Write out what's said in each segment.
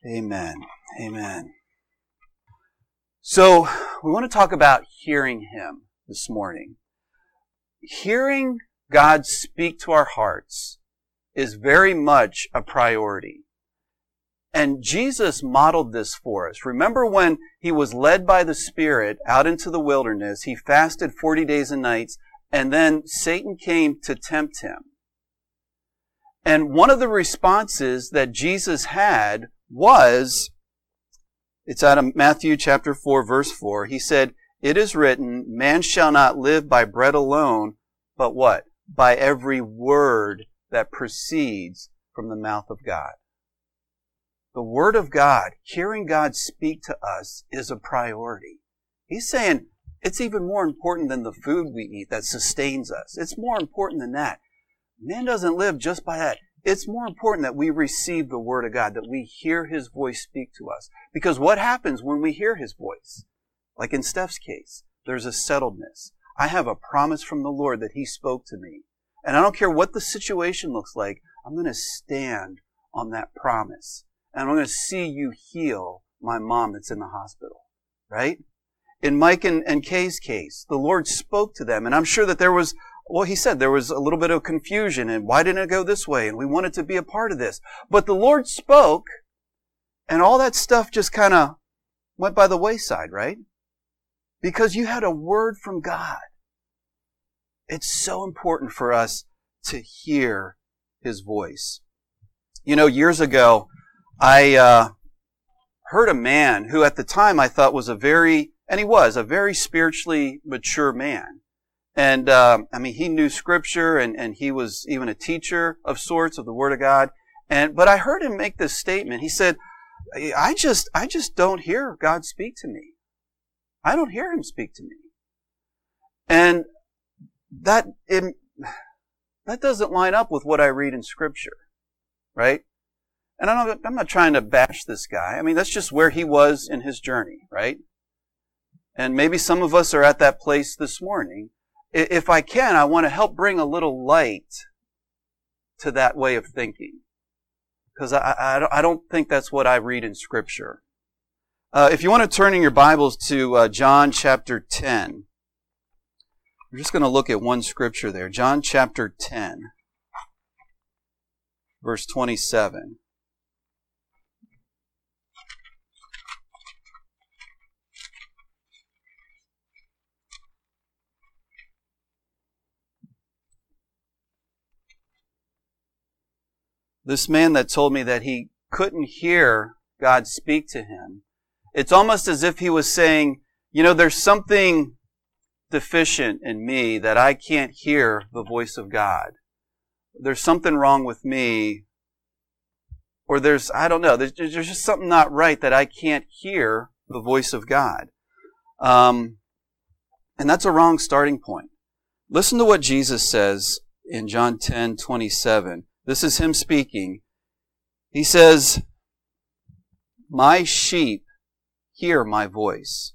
Amen. Amen. So, we want to talk about hearing Him this morning. Hearing God speak to our hearts is very much a priority. And Jesus modeled this for us. Remember when He was led by the Spirit out into the wilderness, He fasted 40 days and nights, and then Satan came to tempt Him. And one of the responses that Jesus had was, it's out of Matthew chapter 4, verse 4. He said, "It is written, man shall not live by bread alone, but what? By every word that proceeds from the mouth of God." The Word of God, hearing God speak to us, is a priority. He's saying it's even more important than the food we eat that sustains us. It's more important than that. Man doesn't live just by that. It's more important that we receive the Word of God, that we hear His voice speak to us. Because what happens when we hear His voice? Like in Steph's case, there's a settledness. I have a promise from the Lord that He spoke to me. And I don't care what the situation looks like, I'm going to stand on that promise. And I'm going to see You heal my mom that's in the hospital. Right? In Mike and Kay's case, the Lord spoke to them. And I'm sure that there was, He said there was a little bit of confusion. And why didn't it go this way? And we wanted to be a part of this. But the Lord spoke. And all that stuff just kind of went by the wayside, right? Because you had a word from God. It's so important for us to hear His voice. You know, years ago, I heard a man who at the time I thought was a very spiritually mature man. And, he knew Scripture and he was even a teacher of sorts of the Word of God. But I heard him make this statement. He said, I just don't hear God speak to me. I don't hear Him speak to me. And that doesn't line up with what I read in Scripture, right? And I'm not trying to bash this guy. I mean, that's just where he was in his journey, right? And maybe some of us are at that place this morning. If I can, I want to help bring a little light to that way of thinking. Because I don't think that's what I read in Scripture. If you want to turn in your Bibles to John chapter 10. We're just going to look at one scripture there. John chapter 10, verse 27. This man that told me that he couldn't hear God speak to him, it's almost as if he was saying, there's something deficient in me that I can't hear the voice of God. There's something wrong with me, or there's just something not right that I can't hear the voice of God. And that's a wrong starting point. Listen to what Jesus says in John 10:27. This is Him speaking. He says, "My sheep hear my voice."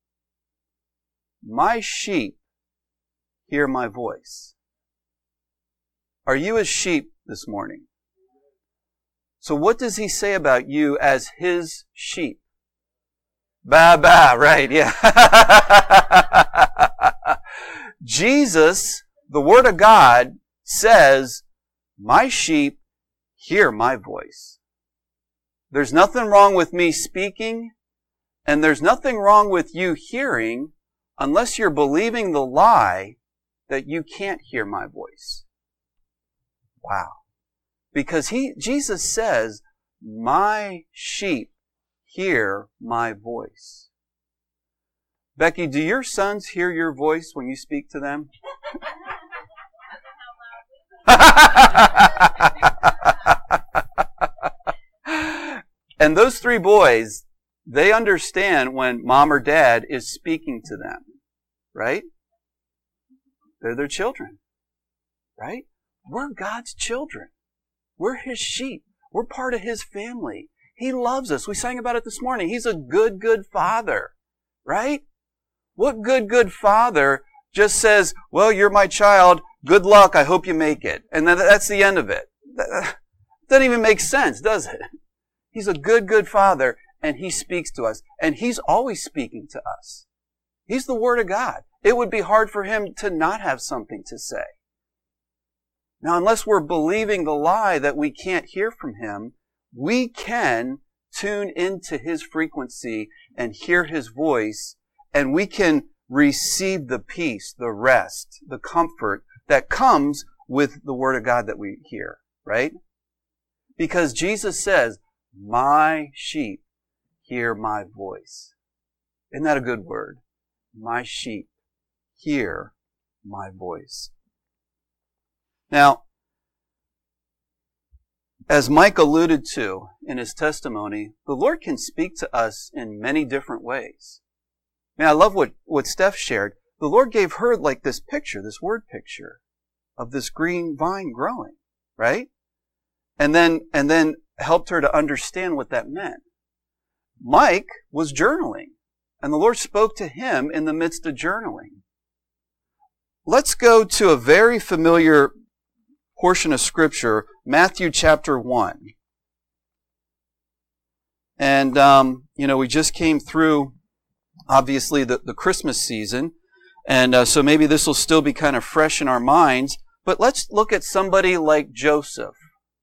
My sheep hear my voice. Are you a sheep this morning? So what does He say about you as His sheep? Ba ba, right, yeah. Jesus, the Word of God, says, "My sheep hear my voice." There's nothing wrong with me speaking, and there's nothing wrong with you hearing, unless you're believing the lie that you can't hear my voice. Wow. Because Jesus says, "My sheep hear my voice." Becky, do your sons hear your voice when you speak to them? And those three boys, they understand when mom or dad is speaking to them, right? They're their children, right? We're God's children. We're His sheep. We're part of His family. He loves us. We sang about it this morning. He's a good, good Father, right? What good father just says, "Well, you're my child. Good luck. I hope you make it." And then that's the end of it. That doesn't even make sense, does it? He's a good, good Father, and He speaks to us. And He's always speaking to us. He's the Word of God. It would be hard for Him to not have something to say. Now, unless we're believing the lie that we can't hear from Him, we can tune into His frequency and hear His voice, and we can receive the peace, the rest, the comfort that comes with the Word of God that we hear, right? Because Jesus says, my sheep hear my voice. Isn't that a good word? My sheep hear my voice. Now, as Mike alluded to in his testimony, the Lord can speak to us in many different ways. Man, I love what Steph shared. The Lord gave her like this picture, this word picture of this green vine growing, right? And then helped her to understand what that meant. Mike was journaling, and the Lord spoke to him in the midst of journaling. Let's go to a very familiar portion of Scripture, Matthew chapter 1. And, we just came through, obviously, the Christmas season. And so maybe this will still be kind of fresh in our minds. But let's look at somebody like Joseph.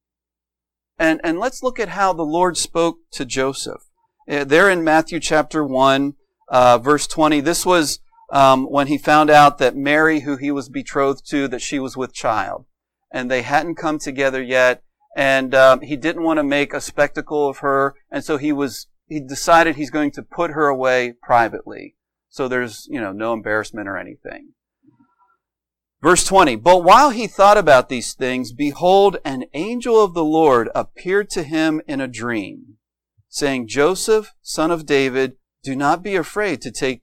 And let's look at how the Lord spoke to Joseph. There in Matthew chapter 1, verse 20, this was when he found out that Mary, who he was betrothed to, that she was with child. And they hadn't come together yet. And he didn't want to make a spectacle of her. And so he decided he's going to put her away privately. So there's, no embarrassment or anything. Verse 20, but while he thought about these things, behold, an angel of the Lord appeared to him in a dream, saying, Joseph, son of David, do not be afraid to take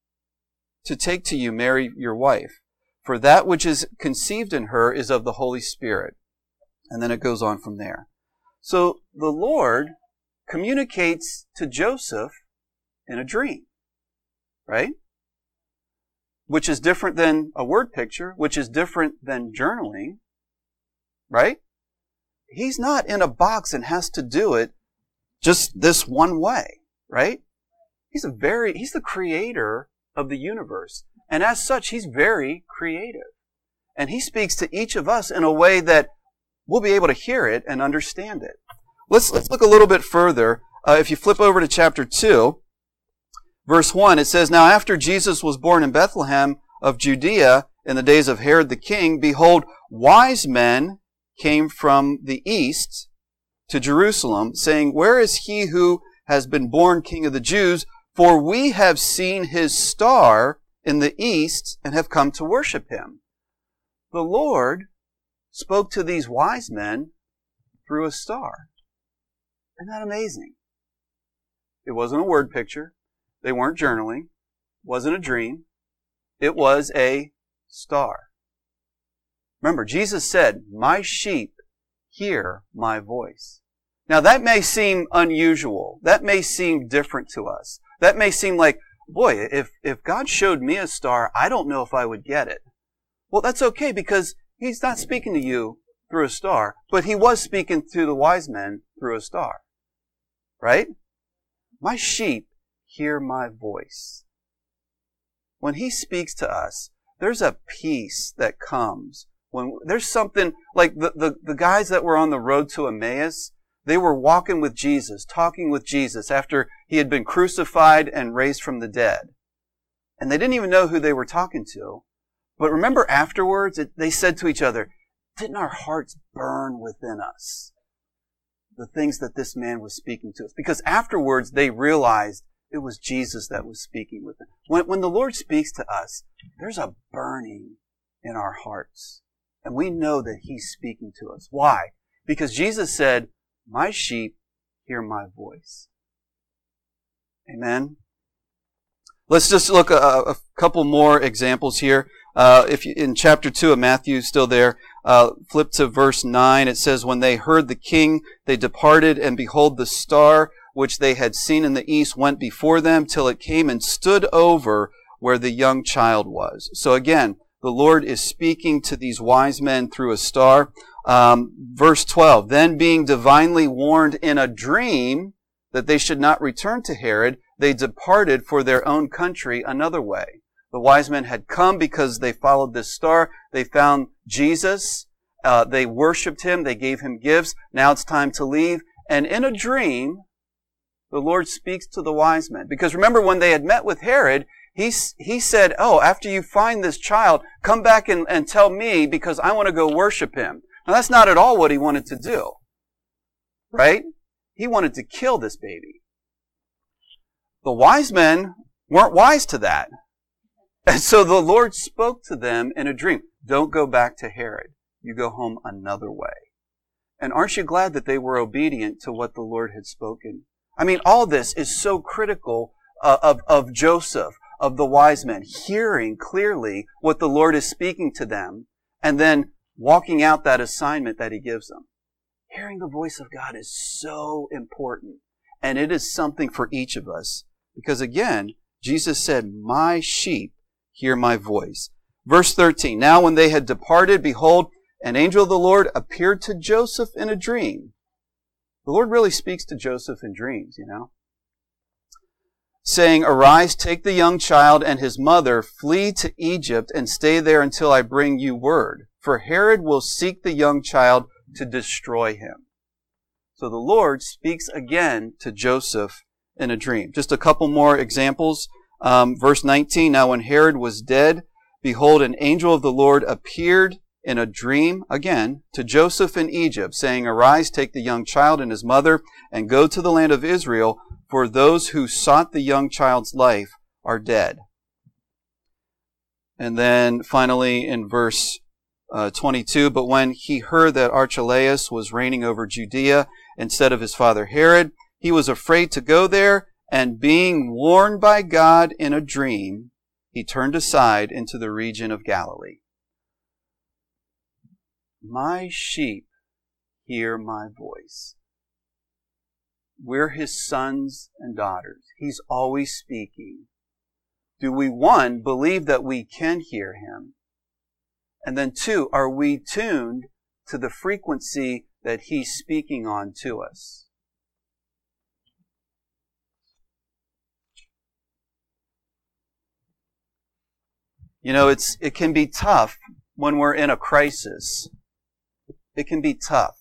to you Mary, your wife, for that which is conceived in her is of the Holy Spirit. And then it goes on from there. So the Lord communicates to Joseph in a dream, right? Which is different than a word picture, which is different than journaling, right? He's not in a box and has to do it just this one way, right? He's the creator of the universe. And as such, He's very creative. And He speaks to each of us in a way that we'll be able to hear it and understand it. Let's look a little bit further. If you flip over to chapter 2, verse 1, it says, now after Jesus was born in Bethlehem of Judea in the days of Herod the king, behold, wise men came from the east to Jerusalem, saying, where is he who has been born King of the Jews? For we have seen his star in the east and have come to worship him. The Lord spoke to these wise men through a star. Isn't that amazing? It wasn't a word picture. They weren't journaling. It wasn't a dream. It was a star. Remember, Jesus said, my sheep hear my voice. Now that may seem unusual. That may seem different to us. That may seem like, boy, if God showed me a star, I don't know if I would get it. Well, that's okay because He's not speaking to you through a star, but He was speaking to the wise men through a star. Right? My sheep hear my voice. When He speaks to us, there's a peace that comes. When there's something like the guys that were on the road to Emmaus, they were walking with Jesus, talking with Jesus after He had been crucified and raised from the dead. And they didn't even know who they were talking to. But remember afterwards, they said to each other, didn't our hearts burn within us? The things that this man was speaking to us. Because afterwards they realized it was Jesus that was speaking with them. When the Lord speaks to us, there's a burning in our hearts. And we know that He's speaking to us. Why? Because Jesus said, my sheep hear my voice. Amen. Let's just look a couple more examples here. If you, in chapter 2 of Matthew, still there, flip to verse 9. It says, when they heard the king, they departed, and behold, the star which they had seen in the east went before them till it came and stood over where the young child was. So again, the Lord is speaking to these wise men through a star. Verse 12, then being divinely warned in a dream that they should not return to Herod, they departed for their own country another way. The wise men had come because they followed this star. They found Jesus. They worshiped him. They gave him gifts. Now it's time to leave. And in a dream, the Lord speaks to the wise men. Because remember, when they had met with Herod, he said, after you find this child, come back and tell me because I want to go worship him. Now that's not at all what he wanted to do. Right? He wanted to kill this baby. The wise men weren't wise to that. And so the Lord spoke to them in a dream. Don't go back to Herod. You go home another way. And aren't you glad that they were obedient to what the Lord had spoken? I mean, all this is so critical of Joseph, of the wise men, hearing clearly what the Lord is speaking to them, and then walking out that assignment that he gives them. Hearing the voice of God is so important. And it is something for each of us. Because again, Jesus said, my sheep hear my voice. Verse 13, now when they had departed, behold, an angel of the Lord appeared to Joseph in a dream. The Lord really speaks to Joseph in dreams, saying, arise, take the young child and his mother, flee to Egypt, and stay there until I bring you word. For Herod will seek the young child to destroy him. So the Lord speaks again to Joseph in a dream. Just a couple more examples. Verse 19, now when Herod was dead, behold, an angel of the Lord appeared in a dream, again, to Joseph in Egypt, saying, arise, take the young child and his mother, and go to the land of Israel, for those who sought the young child's life are dead. And then finally in verse 22, but when he heard that Archelaus was reigning over Judea instead of his father Herod, he was afraid to go there, and being warned by God in a dream, he turned aside into the region of Galilee. My sheep hear my voice. We're his sons and daughters. He's always speaking. Do we, one, believe that we can hear him? And then two, are we tuned to the frequency that he's speaking on to us? It can be tough when we're in a crisis. It can be tough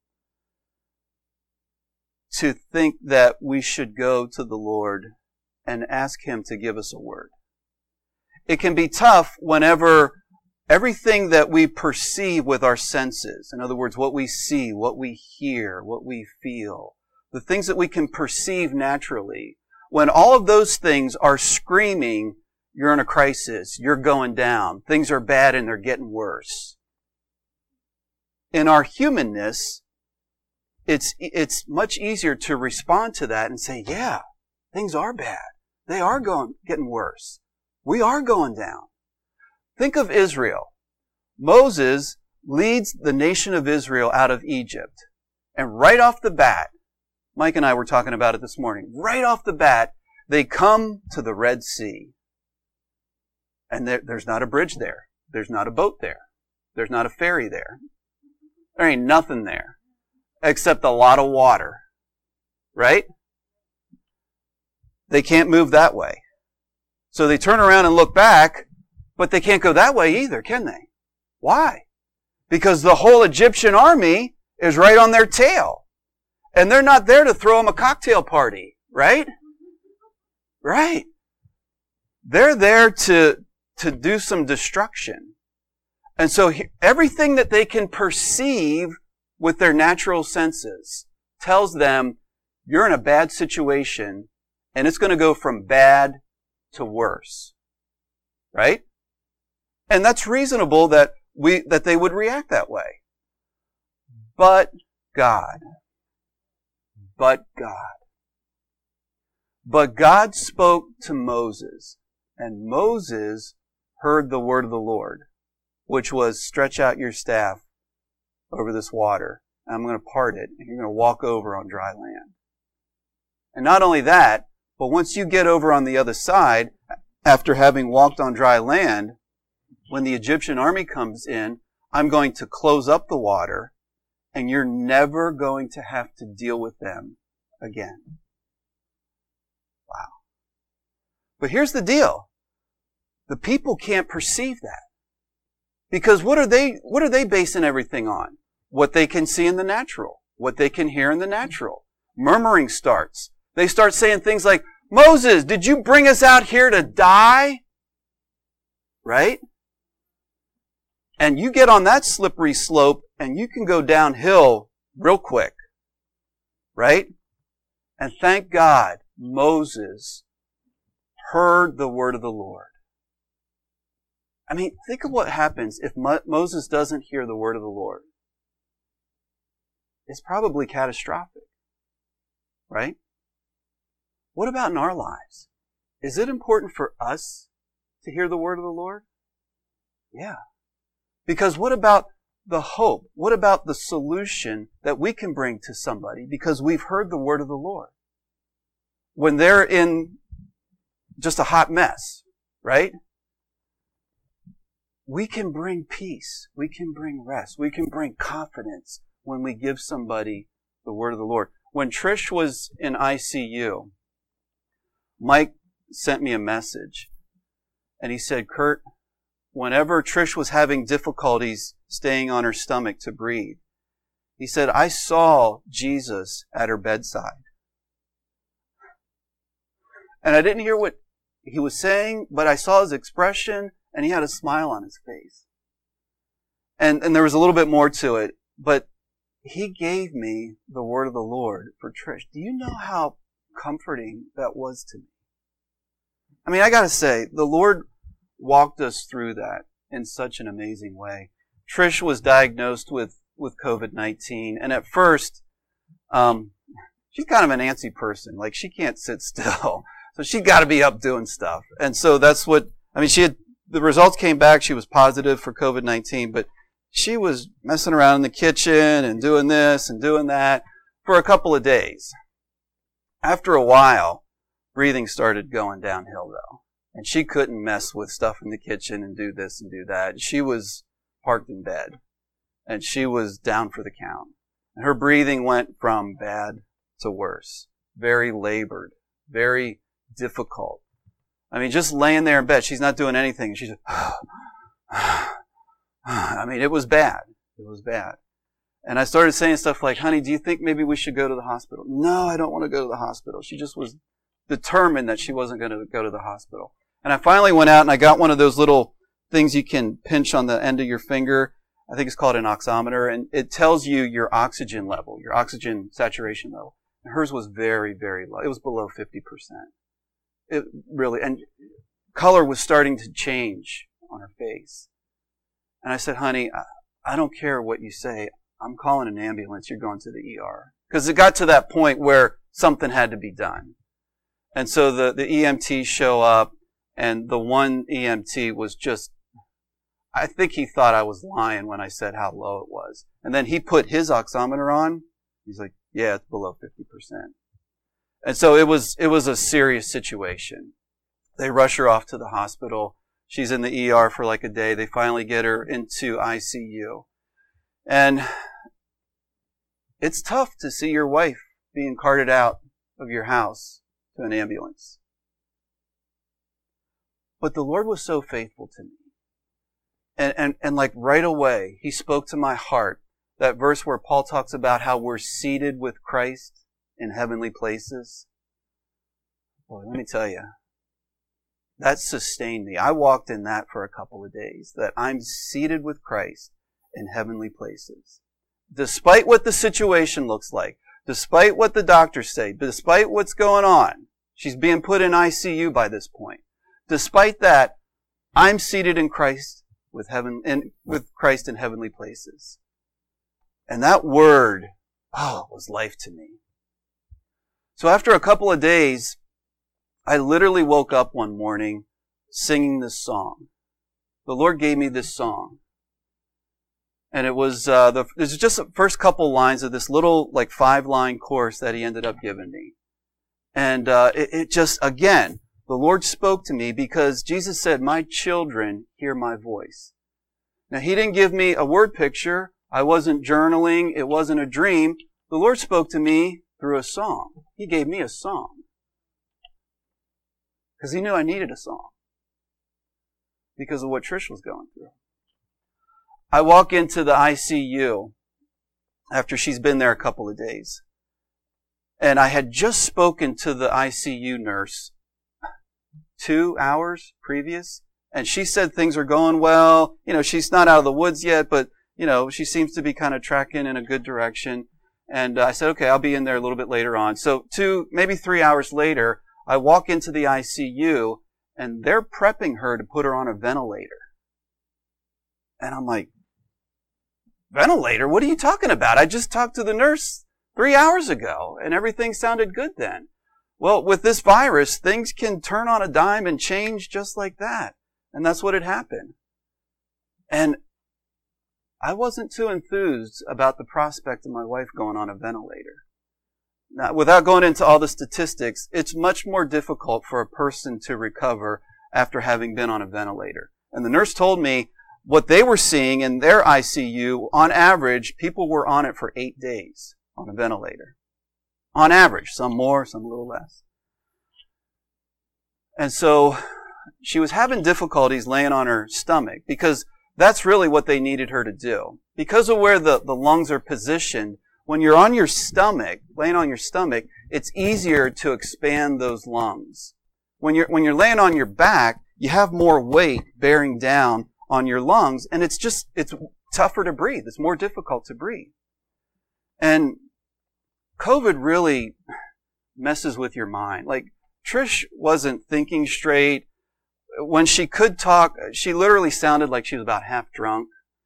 to think that we should go to the Lord and ask him to give us a word. It can be tough whenever everything that we perceive with our senses, in other words, what we see, what we hear, what we feel, the things that we can perceive naturally, when all of those things are screaming, you're in a crisis, you're going down, things are bad and they're getting worse. In our humanness, it's much easier to respond to that and say, yeah, things are bad. They are getting worse. We are going down. Think of Israel. Moses leads the nation of Israel out of Egypt. And right off the bat, Mike and I were talking about it this morning, right off the bat, they come to the Red Sea. And there's not a bridge there. There's not a boat there. There's not a ferry there. There ain't nothing there except a lot of water. Right? They can't move that way. So they turn around and look back, but they can't go that way either, can they? Why? Because the whole Egyptian army is right on their tail. And they're not there to throw them a cocktail party, right? Right. They're there to do some destruction. And so everything that they can perceive with their natural senses tells them you're in a bad situation and it's going to go from bad to worse. Right? And that's reasonable that they would react that way. But God spoke to Moses, and Moses heard the word of the Lord, which was, stretch out your staff over this water, and I'm going to part it, and you're going to walk over on dry land. And not only that, but once you get over on the other side, after having walked on dry land, when the Egyptian army comes in, I'm going to close up the water, and you're never going to have to deal with them again. Wow. But here's the deal. The people can't perceive that. Because what are they basing everything on? What they can see in the natural. What they can hear in the natural. Murmuring starts. They start saying things like, Moses, did you bring us out here to die? Right? And you get on that slippery slope and you can go downhill real quick. Right? And thank God Moses heard the word of the Lord. I mean, think of what happens if Moses doesn't hear the word of the Lord. It's probably catastrophic. Right? What about in our lives? Is it important for us to hear the word of the Lord? Yeah. Because what about the hope? What about the solution that we can bring to somebody because we've heard the word of the Lord? When they're in just a hot mess, right? We can bring peace. We can bring rest. We can bring confidence when we give somebody the word of the Lord. When Trish was in ICU, Mike sent me a message, and he said, Kurt, whenever Trish was having difficulties staying on her stomach to breathe, he said, I saw Jesus at her bedside. And I didn't hear what he was saying, but I saw his expression, and he had a smile on his face. And there was a little bit more to it, but he gave me the word of the Lord for Trish. Do you know how comforting that was to me? I mean, I gotta say, the Lord walked us through that in such an amazing way. Trish was diagnosed with COVID-19, and at first, she's kind of an antsy person. Like, she can't sit still. So she got to be up doing stuff. And so that's what, I mean, the results came back. She was positive for COVID-19, but she was messing around in the kitchen and doing this and doing that for a couple of days. After a while, breathing started going downhill though. And she couldn't mess with stuff in the kitchen and do this and do that. She was parked in bed and she was down for the count. And her breathing went from bad to worse. Very labored, very difficult. I mean, just laying there in bed, she's not doing anything. She's just, I mean, it was bad. It was bad. And I started saying stuff like, honey, do you think maybe we should go to the hospital? No, I don't want to go to the hospital. She just was determined that she wasn't going to go to the hospital. And I finally went out and I got one of those little things you can pinch on the end of your finger. I think it's called an oximeter. And it tells you your oxygen level, your oxygen saturation level. And hers was very, very low. It was below 50%. It really, and color was starting to change on her face. And I said, honey, I don't care what you say. I'm calling an ambulance. You're going to the ER. Because it got to that point where something had to be done. And so the EMTs show up, and the one EMT was just, I think he thought I was lying when I said how low it was. And then he put his oximeter on. He's like, yeah, it's below 50%. And so it was a serious situation. They rush her off to the hospital. She's in the ER for like a day. They finally get her into ICU. And it's tough to see your wife being carted out of your house to an ambulance. But the Lord was so faithful to me. And like right away, He spoke to my heart. That verse where Paul talks about how we're seated with Christ in heavenly places. Boy, let me tell you, that sustained me. I walked in that for a couple of days, that I'm seated with Christ in heavenly places. Despite what the situation looks like, despite what the doctors say, despite what's going on, she's being put in ICU by this point. Despite that, I'm seated in Christ with Christ in heavenly places. And that word, was life to me. So after a couple of days, I literally woke up one morning singing this song. The Lord gave me this song. And it was, there's just the first couple lines of this little, 5-line chorus that He ended up giving me. And, it just, again, the Lord spoke to me because Jesus said, my children hear my voice. Now, He didn't give me a word picture. I wasn't journaling. It wasn't a dream. The Lord spoke to me through a song. He gave me a song. Because He knew I needed a song. Because of what Trish was going through. I walk into the ICU after she's been there a couple of days. And I had just spoken to the ICU nurse 2 hours previous. And she said things are going well. She's not out of the woods yet, but, she seems to be kind of tracking in a good direction. And I said, okay, I'll be in there a little bit later on. So 2, maybe 3 hours later, I walk into the ICU and they're prepping her to put her on a ventilator. And I'm like, ventilator? What are you talking about? I just talked to the nurse 3 hours ago and everything sounded good then. Well, with this virus, things can turn on a dime and change just like that. And that's what had happened. And I wasn't too enthused about the prospect of my wife going on a ventilator. Now, without going into all the statistics, it's much more difficult for a person to recover after having been on a ventilator. And the nurse told me what they were seeing in their ICU, on average, people were on it for 8 days on a ventilator. On average, some more, some a little less. And so she was having difficulties laying on her stomach because that's really what they needed her to do. Because of where the lungs are positioned, when you're on your stomach, laying on your stomach, it's easier to expand those lungs. When you're laying on your back, you have more weight bearing down on your lungs, and it's tougher to breathe. It's more difficult to breathe. And COVID really messes with your mind. Like, Trish wasn't thinking straight. When she could talk, she literally sounded like she was about half drunk.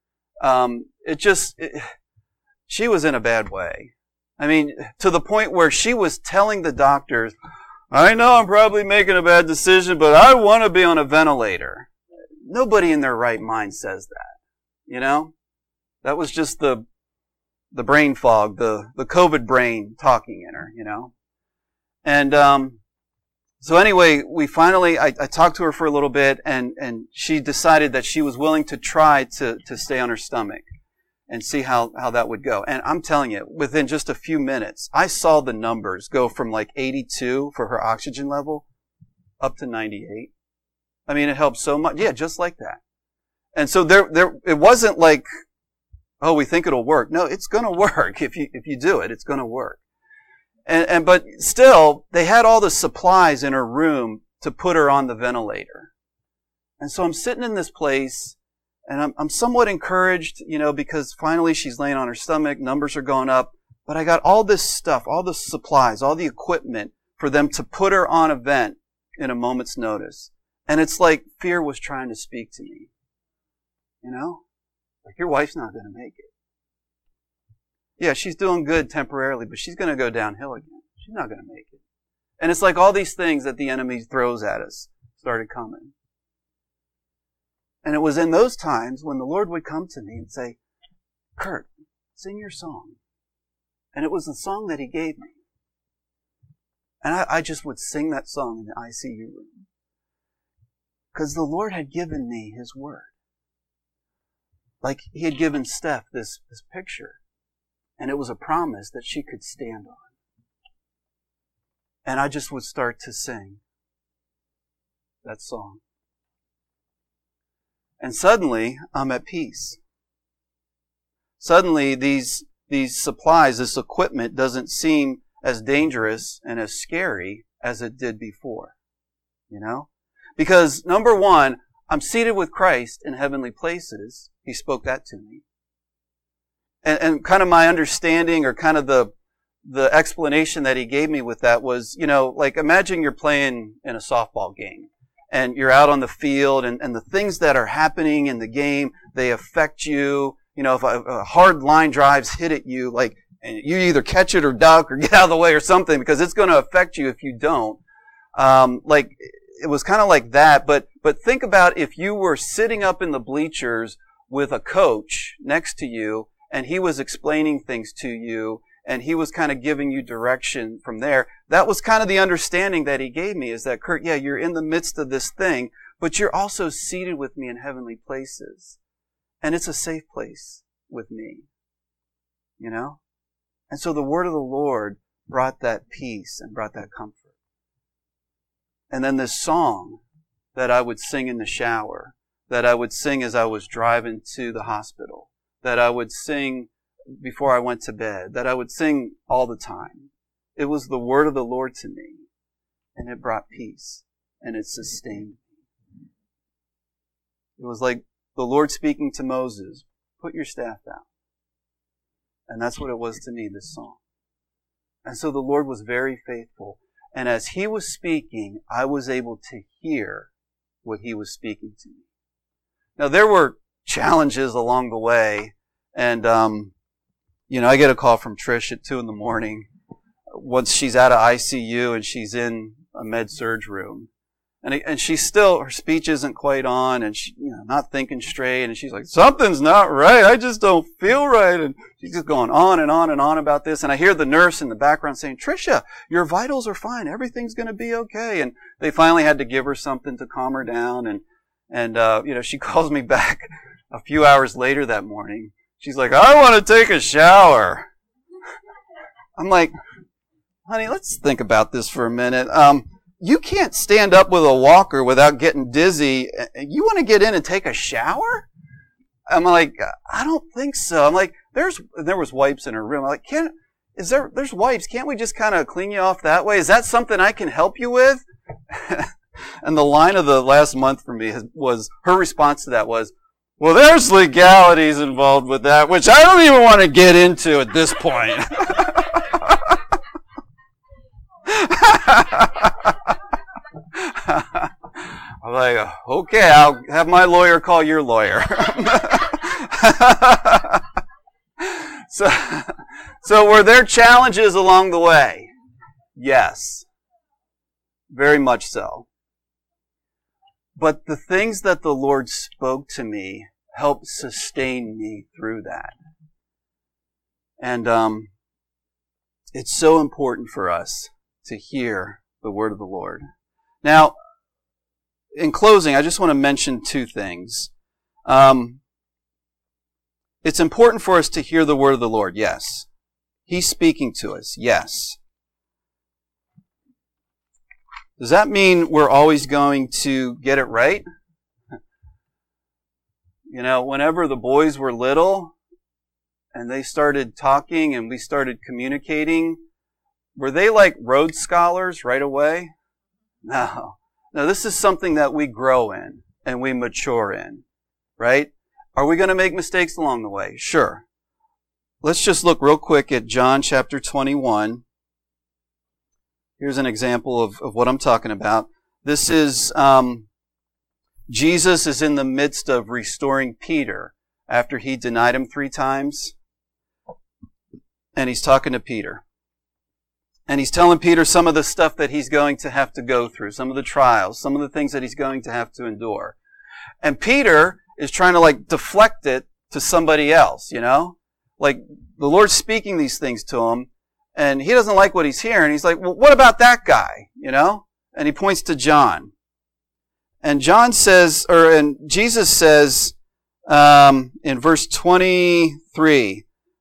She was in a bad way. I mean, to the point where she was telling the doctors, I know I'm probably making a bad decision, but I want to be on a ventilator. Nobody in their right mind says that, That was just the brain fog, the COVID brain talking in her, And so anyway, we finally, I talked to her for a little bit, and she decided that she was willing to try to stay on her stomach and see how that would go. And I'm telling you, within just a few minutes, I saw the numbers go from like 82 for her oxygen level up to 98. I mean, it helped so much. Yeah, just like that. And so it wasn't like, oh, we think it'll work. No, it's going to work. If you do it, it's going to work. But still, they had all the supplies in her room to put her on the ventilator. And so I'm sitting in this place, and I'm somewhat encouraged, because finally she's laying on her stomach, numbers are going up. But I got all this stuff, all the supplies, all the equipment for them to put her on a vent in a moment's notice. And it's like fear was trying to speak to me. Like, your wife's not going to make it. Yeah, she's doing good temporarily, but she's going to go downhill again. She's not going to make it. And it's like all these things that the enemy throws at us started coming. And it was in those times when the Lord would come to me and say, Kurt, sing your song. And it was the song that He gave me. And I just would sing that song in the ICU room. Because the Lord had given me His word. Like He had given Steph this picture. And it was a promise that she could stand on. And I just would start to sing that song. And suddenly, I'm at peace. Suddenly, these supplies, this equipment doesn't seem as dangerous and as scary as it did before. Because, number one, I'm seated with Christ in heavenly places. He spoke that to me. And kind of my understanding, or kind of the explanation that He gave me with that was, like, imagine you're playing in a softball game. And you're out on the field, and the things that are happening in the game, they affect you. If a hard line drive's hit at you, like, and you either catch it or duck or get out of the way or something, because it's going to affect you if you don't. Like, it was kind of like that. But think about if you were sitting up in the bleachers with a coach next to you, and he was explaining things to you, and he was kind of giving you direction from there. That was kind of the understanding that he gave me, is that, Kurt, yeah, you're in the midst of this thing, but you're also seated with me in heavenly places. And it's a safe place with me. you know? And so the word of the Lord brought that peace and brought that comfort. And then this song that I would sing in the shower, that I would sing as I was driving to the hospital, that I would sing before I went to bed, that I would sing all the time. It was the word of the Lord to me, and it brought peace, and it sustained me. It was like the Lord speaking to Moses, put your staff down. And that's what it was to me, this song. And so the Lord was very faithful. And as He was speaking, I was able to hear what He was speaking to me. Now, there were challenges along the way. And, I get a call from Trish at 2 a.m. once she's out of ICU and she's in a med-surg room. And she's still, her speech isn't quite on, and she, not thinking straight, and she's like, something's not right, I just don't feel right, and she's just going on and on and on about this, and I hear the nurse in the background saying, Tricia, your vitals are fine, everything's gonna be okay, and they finally had to give her something to calm her down, and she calls me back a few hours later that morning, she's like, I want to take a shower. I'm like, honey, let's think about this for a minute. You can't stand up with a walker without getting dizzy. You want to get in and take a shower? I'm like, I don't think so. I'm like, there was wipes in her room. I'm like, there's wipes. Can't we just kind of clean you off that way? Is that something I can help you with? And the line of the last month for me was, her response to that was, well, there's legalities involved with that, which I don't even want to get into at this point. I'm like, okay, I'll have my lawyer call your lawyer. So were there challenges along the way? Yes. Very much so. But the things that the Lord spoke to me helped sustain me through that. And it's so important for us to hear the word of the Lord. Now, in closing, I just want to mention two things. It's important for us to hear the word of the Lord, yes. He's speaking to us, yes. Does that mean we're always going to get it right? Whenever the boys were little and they started talking and we started communicating, were they like Rhodes Scholars right away? No. No, this is something that we grow in and we mature in, right? Are we going to make mistakes along the way? Sure. Let's just look real quick at John chapter 21. Here's an example of what I'm talking about. This is, Jesus is in the midst of restoring Peter after he denied him 3 times. And he's talking to Peter. And he's telling Peter some of the stuff that he's going to have to go through, some of the trials, some of the things that he's going to have to endure. And Peter is trying to deflect it to somebody else, Like the Lord's speaking these things to him, and he doesn't like what he's hearing. He's like, well, what about that guy, And he points to John. And John says, and Jesus says, in verse 22,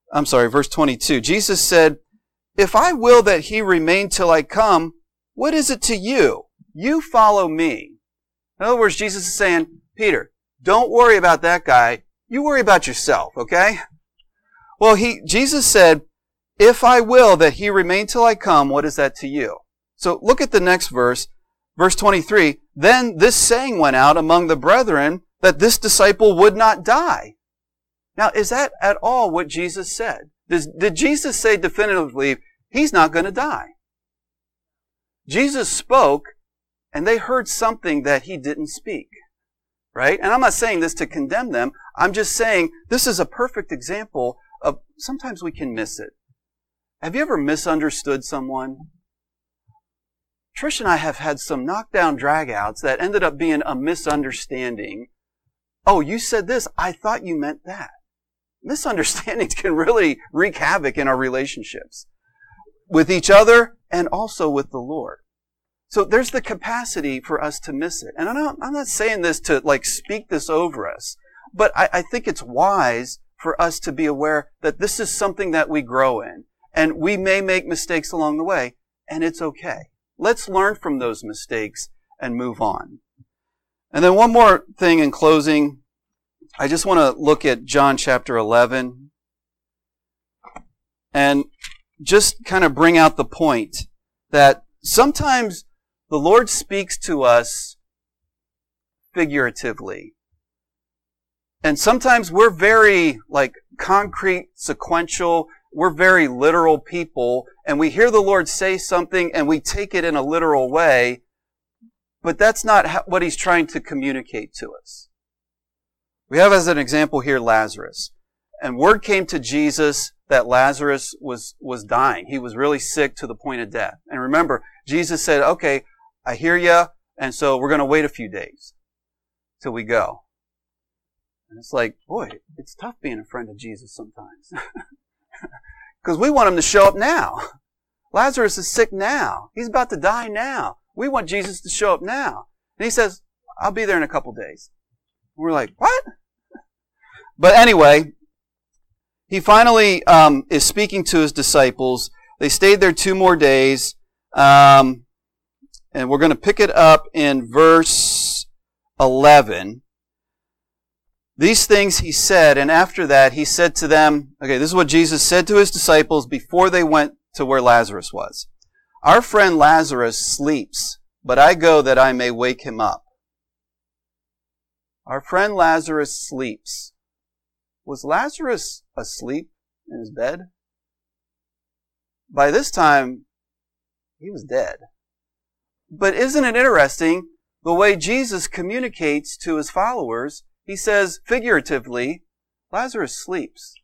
Jesus said, if I will that he remain till I come, what is it to you? You follow me. In other words, Jesus is saying, Peter, don't worry about that guy. You worry about yourself, okay? Well, Jesus said, if I will that he remain till I come, what is that to you? So look at the next verse, verse 23. Then this saying went out among the brethren that this disciple would not die. Now, is that at all what Jesus said? Did Jesus say definitively, he's not going to die? Jesus spoke, and they heard something that he didn't speak. Right? And I'm not saying this to condemn them. I'm just saying this is a perfect example of sometimes we can miss it. Have you ever misunderstood someone? Trish and I have had some knockdown dragouts that ended up being a misunderstanding. Oh, you said this. I thought you meant that. Misunderstandings can really wreak havoc in our relationships with each other and also with the Lord. So there's the capacity for us to miss it. And I'm not saying this to speak this over us, but I think it's wise for us to be aware that this is something that we grow in. And we may make mistakes along the way, and it's okay. Let's learn from those mistakes and move on. And then one more thing in closing. I just want to look at John chapter 11 and just kind of bring out the point that sometimes the Lord speaks to us figuratively. And sometimes we're very concrete, sequential, we're very literal people, and we hear the Lord say something and we take it in a literal way, but that's not what He's trying to communicate to us. We have as an example here Lazarus. And word came to Jesus that Lazarus was dying. He was really sick to the point of death. And remember, Jesus said, okay, I hear you, and so we're going to wait a few days till we go. And it's like, boy, it's tough being a friend of Jesus sometimes. Because we want Him to show up now. Lazarus is sick now. He's about to die now. We want Jesus to show up now. And He says, I'll be there in a couple days. And we're like, what? But anyway, He finally is speaking to His disciples. They stayed there 2 more days. And we're going to pick it up in verse 11. These things He said, and after that He said to them, okay, this is what Jesus said to His disciples before they went to where Lazarus was. Our friend Lazarus sleeps, but I go that I may wake him up. Our friend Lazarus sleeps. Was Lazarus asleep in his bed? By this time, he was dead. But isn't it interesting the way Jesus communicates to His followers? He says, figuratively, Lazarus sleeps.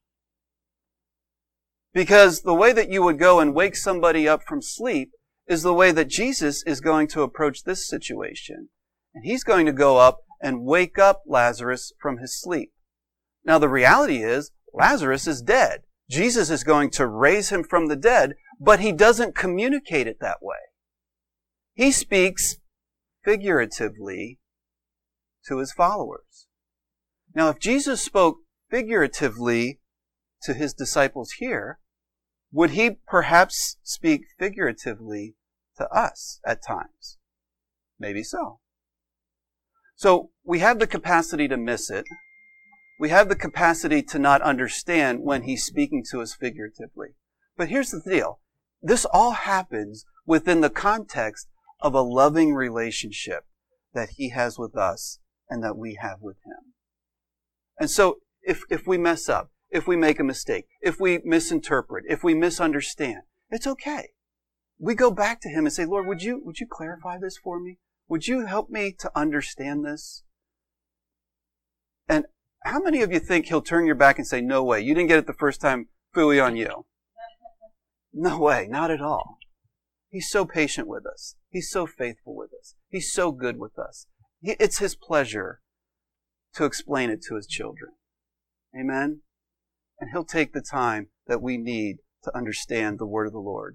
Because the way that you would go and wake somebody up from sleep is the way that Jesus is going to approach this situation. And He's going to go up and wake up Lazarus from his sleep. Now the reality is, Lazarus is dead. Jesus is going to raise him from the dead, but He doesn't communicate it that way. He speaks figuratively to His followers. Now, if Jesus spoke figuratively to His disciples here, would He perhaps speak figuratively to us at times? Maybe so. So, we have the capacity to miss it. We have the capacity to not understand when He's speaking to us figuratively. But here's the deal. This all happens within the context of a loving relationship that He has with us and that we have with Him. And so, if we mess up, if we make a mistake, if we misinterpret, if we misunderstand, it's okay. We go back to Him and say, Lord, would you clarify this for me? Would you help me to understand this? And how many of you think He'll turn your back and say, no way, you didn't get it the first time, phooey on you? No way, not at all. He's so patient with us. He's so faithful with us. He's so good with us. It's His pleasure to explain it to His children. Amen? And He'll take the time that we need to understand the word of the Lord.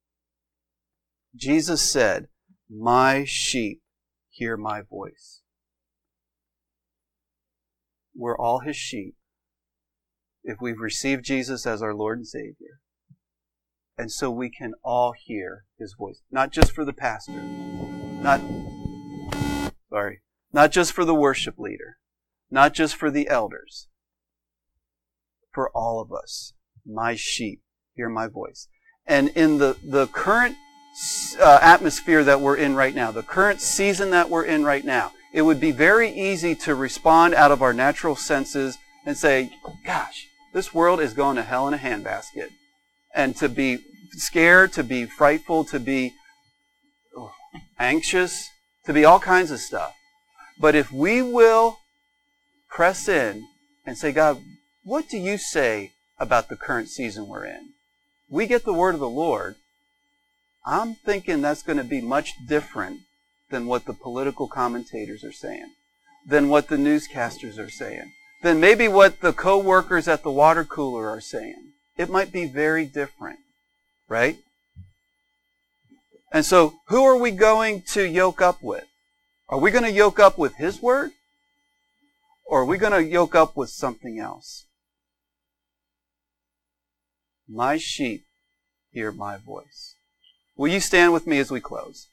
Jesus said, my sheep hear my voice. We're all His sheep if we've received Jesus as our Lord and Savior. And so we can all hear His voice. Not just for the pastor. Not just for the worship leader. Not just for the elders. For all of us. My sheep hear my voice. And in the current atmosphere that we're in right now, the current season that we're in right now, it would be very easy to respond out of our natural senses and say, gosh, this world is going to hell in a handbasket. And to be scared, to be frightful, to be anxious, to be all kinds of stuff. But if we will press in and say, God, what do you say about the current season we're in? We get the word of the Lord. I'm thinking that's going to be much different than what the political commentators are saying, than what the newscasters are saying, than maybe what the co-workers at the water cooler are saying. It might be very different, right? And so, who are we going to yoke up with? Are we going to yoke up with His word? Or are we going to yoke up with something else? My sheep hear my voice. Will you stand with me as we close?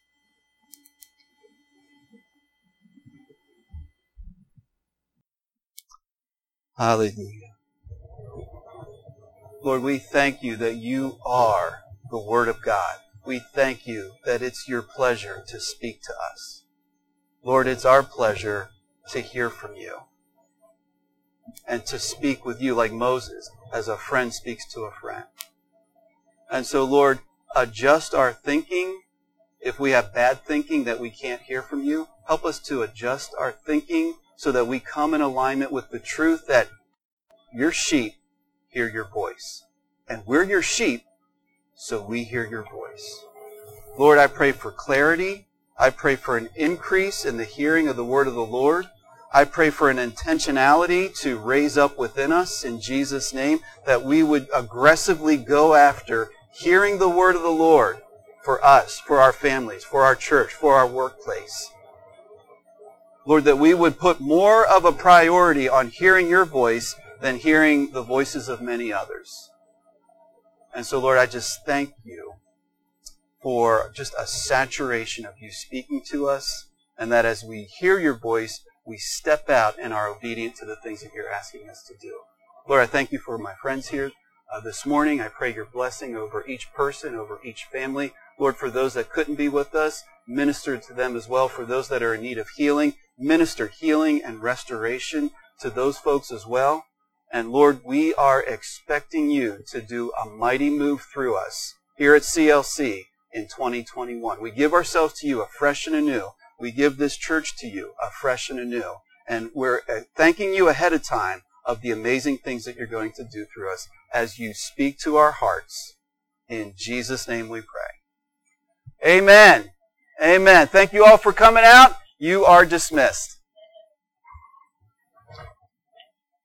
Hallelujah. Lord, we thank you that you are the Word of God. We thank you that it's your pleasure to speak to us. Lord, it's our pleasure to hear from you and to speak with you like Moses, as a friend speaks to a friend. And so, Lord, adjust our thinking. If we have bad thinking that we can't hear from you, help us to adjust our thinking so that we come in alignment with the truth that your sheep hear your voice. And we're your sheep, so we hear your voice. Lord, I pray for clarity. I pray for an increase in the hearing of the word of the Lord. I pray for an intentionality to raise up within us in Jesus' name, that we would aggressively go after hearing the word of the Lord for us, for our families, for our church, for our workplace. Lord, that we would put more of a priority on hearing your voice than hearing the voices of many others. And so, Lord, I just thank you for just a saturation of you speaking to us, and that as we hear your voice, we step out and are obedient to the things that you're asking us to do. Lord, I thank you for my friends here this morning. I pray your blessing over each person, over each family. Lord, for those that couldn't be with us, minister to them as well. For those that are in need of healing, minister healing and restoration to those folks as well. And Lord, we are expecting you to do a mighty move through us here at CLC in 2021. We give ourselves to you afresh and anew. We give this church to you afresh and anew. And we're thanking you ahead of time of the amazing things that you're going to do through us as you speak to our hearts. In Jesus' name we pray. Amen. Amen. Thank you all for coming out. You are dismissed.